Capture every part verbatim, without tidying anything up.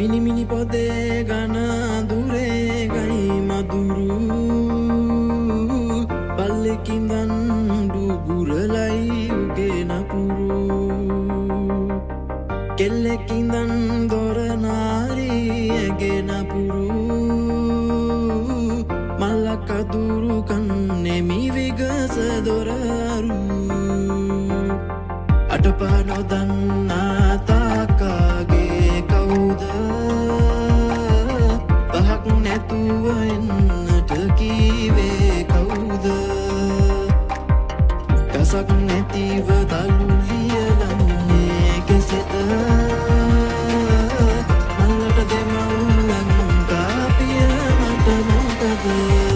මිනි මිනි පොදේ ගන දුරේ ගයි මදුරු පල්ලෙකින්දන් ඩුගුරලයි උගේ නපුරු කෙල්ලෙකින්දන් දොරනාරි ඇගේ නපුරු මල්ලකදුරු කන්නෙමි විගස දොරරු අටපා නොදන්නා තාකාගේ කවුද පහක් නැතුව එන්නට කීවේ කවුද කසක් නැතිව තලු ලියලන්නේ කෙසෙද මල්ලට දෙමව්වන් කාපිය මට මොකද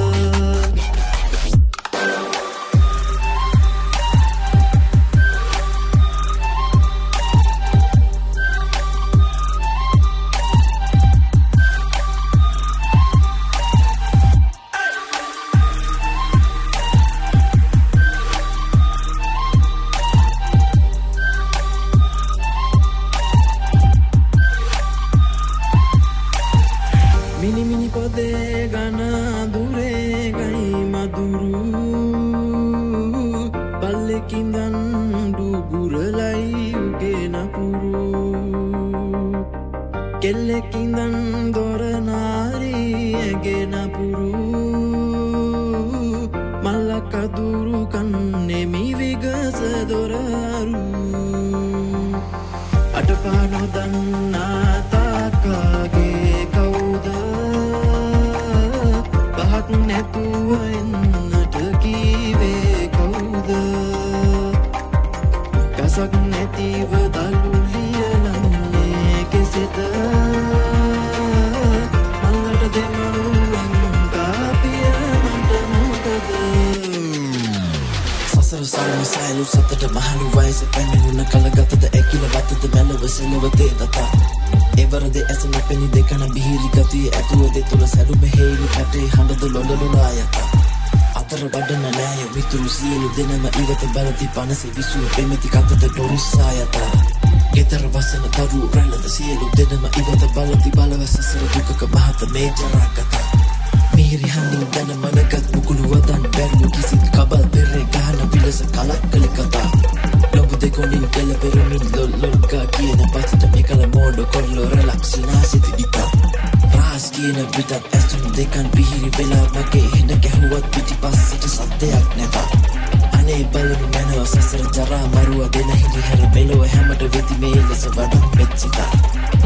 මිනි මිනි පොදේ ගන දුරේ ගයි මදුරු පල්ලෙකින්දන් ඩුගුරලයි උගේ නපුරු කෙල්ලෙකින්දන් දොරනාරි ඇගේ නපුරු මල්ලකදුරු කන්නෙමි විගස දොරරු අටපා නොදන්නා තාකාගේ කවුද පහක් නැතුව එන්නට කීවේ කවුද කසක් නැතිව තලු ලියලන්නේ කෙසෙද මල්ලට දෙමව්වන් කාපිය මට මොකද සසර සරණ සයලු සතට මහලු වයස පැමිණුණ කලගතද ඇකිල වතද මැලව සෙලවතේ දතා එවරදේ ඇසන පෙනි දෙකන බිහිරි ගතිය ඇතුවදේ තුළ සැලුම හේලි කටේ හඬද ලොඩලුනායත අතර වඩන නෑය මිතුරු සියලු දෙනම ඉවත බලති පනසෙ විසුව පෙමති කතද ඩොරුස්සායත ගෙතර වසන තරු රැලද සියලු දෙනම ඉවත බලති බලව සසර දුකක මහත මේ ජරාගත මිහිරි හඬින් දන මනගත් මුකුළු වදන් බැරිලු කිසිත් කබල් පෙරේ ගහන විලස කලක් කළ කතා ලොබු දෙකොනින් කෙල පෙරමින් ලොල් ලොල්ගා කියන පසට මෙකල මෝඩ කොල්ලො රැලක්සිනා සිති ඉතා රාස් කියන විටත් ඇසුම් දෙකන් පිහිරි වෙලා වගේ හෙන ගැහුවත් පිටි පස්සට සත්‍යයක් නැත අනේ බලනු මැනව සසර ජරා මරුව දෙන හිරි හැර මෙලොව හැමට වෙති මේ ලෙස වඩක් මෙත් සිතා